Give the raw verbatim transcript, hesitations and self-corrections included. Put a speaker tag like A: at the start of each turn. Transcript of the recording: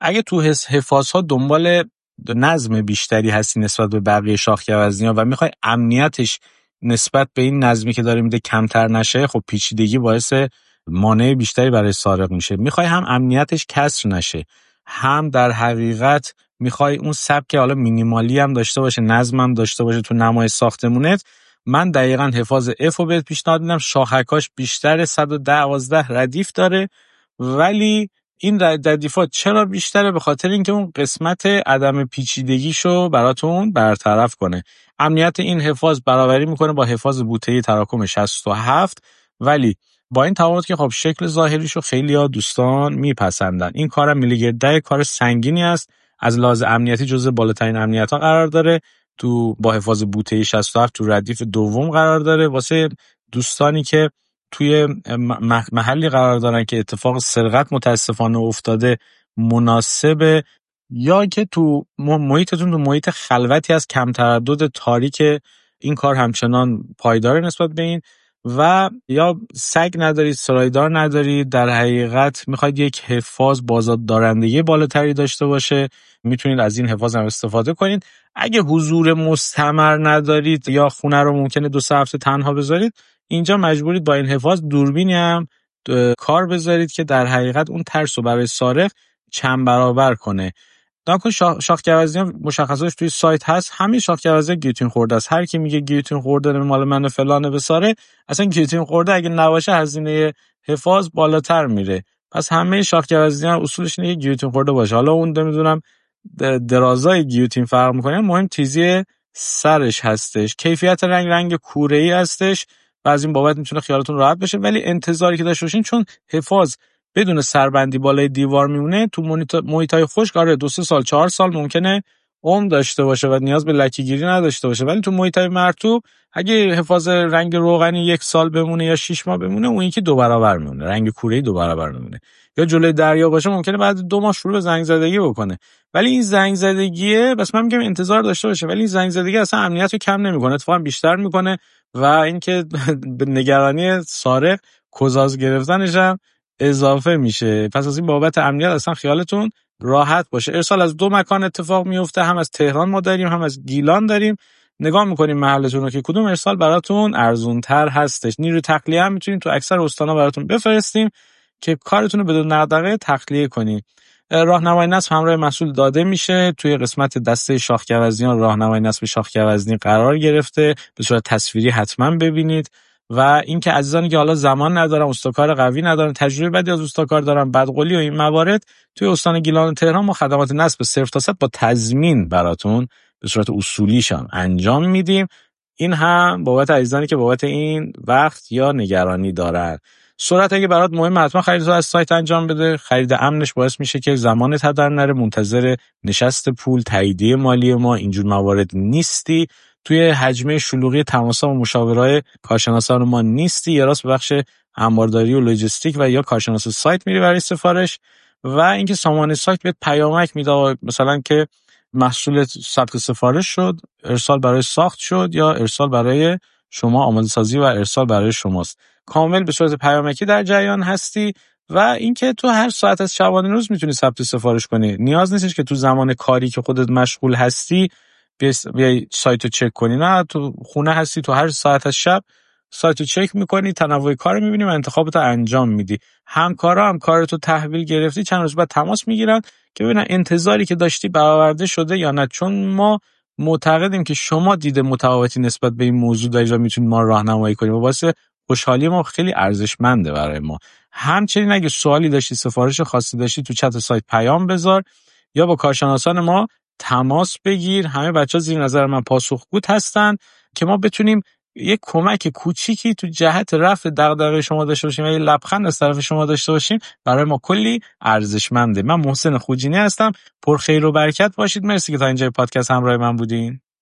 A: اگه تو حس- حفاظها دنبال نظم بیشتری هستی نسبت به بقیه شاخ‌گوزنی‌ها و میخوای امنیتش نسبت به این نظمی که داره میده کمتر نشه، خب پیچیدگی باعث مانع بیشتری برای سارق میشه. میخوای هم امنیتش کسر نشه، هم در حقیقت میخوای اون سبک حالا مینیمالی هم داشته باشه، نظم هم داشته باشه تو نمای ساختمونت. من دقیقاً حفاظ اف رو بهت پیشنهاد میدم. شاخکاش بیشتره، صد و دوازده ردیف داره، ولی این ردیفات چرا بیشتره؟ به خاطر اینکه اون قسمت عدم پیچیدگیشو براتون برطرف کنه. امنیت این حفاظ برابری میکنه با حفاظ بوته‌ای تراکم شصت و هفت، ولی با این تفاوت که خب شکل ظاهریشو خیلی‌ها دوستان میپسندن. این کارم میلیگرد ده کار سنگینی است، از لحاظ امنیتی جزو بالاترین امنیت‌ها قرار داره، تو با حفاظ بوته‌ای شصت و هفت تو ردیف دوم قرار داره. واسه دوستانی که توی محلی قرار دارن که اتفاق سرقت متاسفانه افتاده مناسبه، یا که تو محیطتون تو محیط خلوتی از کم تردد تاریک، این کار همچنان پایدار نسبت به این، و یا سگ ندارید، سرایدار ندارید، در حقیقت میخواید یک حفاظ بازار دارندگی بالاتری داشته باشه، میتونید از این حفاظ هم استفاده کنید. اگه حضور مستمر ندارید یا خونه رو ممکنه دو سه هفته تنها بذارید، اینجا مجبورید با این حفاظ دوربینی هم کار بذارید که در حقیقت اون ترس رو برای سارق چند برابر کنه. ناکن شاخ‌گوزنی مشخصاتش توی سایت هست، همین شاخ‌گوزنی گیوتین خورده است. هر کی میگه گیوتین خورده مال من فلانه بساره، اصلا گیوتین خورده اگه نباشه هزینه حفاظ بالاتر میره. پس همه شاخ‌گوزنی اصولش اینه که گیوتین خورده باشه. حالا اون نمیدونم درازای گیوتین فرق میکنه، مهم تیزی سرش هستش. کیفیت رنگ رنگ کوره‌ای هستش و از این بابت میتونه خیالتون راحت بشه، ولی انتظاری که داشته باشین چون حفاظ بدون سربندی بالای دیوار میمونه، تو محیطای خشک آره دو سه سال چهار سال ممکنه عمر داشته باشه و نیاز به لکه‌گیری نداشته باشه، ولی تو محیطای مرطوب اگه حفاظ رنگ روغنی یک سال بمونه یا شش ماه بمونه، اون یکی دو برابر میمونه، رنگ کوره‌ای دو برابر میمونه. یا جلوی دریا باشه ممکنه بعد دو ماه شروع به زنگ زدگی بکنه، ولی این زنگ زدگیه بس من میگم انتظار داشته باشه، ولی این زنگ زدگی اصلا امنیت رو کم نمیکنه، اتفاقا بیشتر میکنه و اینکه به نگرانی سارق کزاز گرفتنش هم اضافه میشه. پس از این بابت امنیت اصلا خیالتون راحت باشه. ارسال از دو مکان اتفاق میفته، هم از تهران ما داریم هم از گیلان داریم. نگاه میکنیم محلتون رو که کدوم ارسال براتون ارزون تر هستش. نیروی تخلیه هم میتونیم تو اکثر استانا براتون بفرستیم که کارتون رو بدون دغدغه تخلیه کنیم. راهنمای نصب همراه مسئول داده میشه. توی قسمت دسته شاخ‌گوزنیان راهنمای نصب شاخ‌گوزنی قرار گرفته، به صورت تصویری حتما ببینید. و اینکه عزیزانی که حالا زمان ندارن، استاکار قوی ندارن، تجربه بدی از استاکار دارن، بدقولی و این موارد، توی استان گیلان و تهران ما خدمات نصب صفر تا صد با تضمین براتون به صورت اصولیشان انجام میدیم. این هم بابت عزیزانی که بابت این وقت یا نگرانی دارن. سرعت اگه برات مهمه حتما خریدتو از سایت انجام بده. خرید امنش باعث میشه که زمانت هدر نره، منتظر نشست پول، تاییدیه مالی ما اینجور موارد نیستی. توی حجمه شلوغی تماس‌ها و مشاورهای کارشناسان ما نیستی، یا راست به بخش انبارداری و لوجستیک و یا کارشناس سایت میری برای سفارش. و اینکه سامان سایت بهت پیامک میده مثلا که محصول ثبت سفارش شد، ارسال برای ساخت شد، یا ارسال برای شما آماده سازی و ارسال برای شماست. کامل به صورت پیامکی در جریان هستی. و اینکه تو هر ساعت از شبانه روز میتونی ثبت سفارش کنی، نیاز نیستش که تو زمان کاری که خودت مشغول هستی بیای سایت رو چک کنی، نه، تو خونه هستی، تو هر ساعت از شب سایت رو چک میکنی، تنوع کار رو میبینی و انتخابت رو انجام میدی. همکارا هم کارتو تحویل گرفتی چند روز بعد تماس میگیرن که ببینن انتظاری که داشتی برآورده شده یا نه، چون ما معتقدیم که شما دید متفاوتی نسبت به این موضوع دارید و میتونید ما رو راهنمایی کنید و واسه خوشحالی ما خیلی ارزشمنده برای ما. همچنین اگه سوالی داشتی، سفارش خاصی داشتی، تو چت سایت پیام بذار یا با کارشناسان ما تماس بگیر. همه بچه‌ها زیر نظر من پاسخگو هستن که ما بتونیم یک کمک کوچیکی تو جهت رفع دغدغه شما داشته باشیم و یه لبخند از طرف شما داشته باشیم، برای ما کلی ارزشمنده. من محسن خوجینی هستم، پر خیر و برکت باشید. مرسی که تا اینجای پادکست همراه من بودین.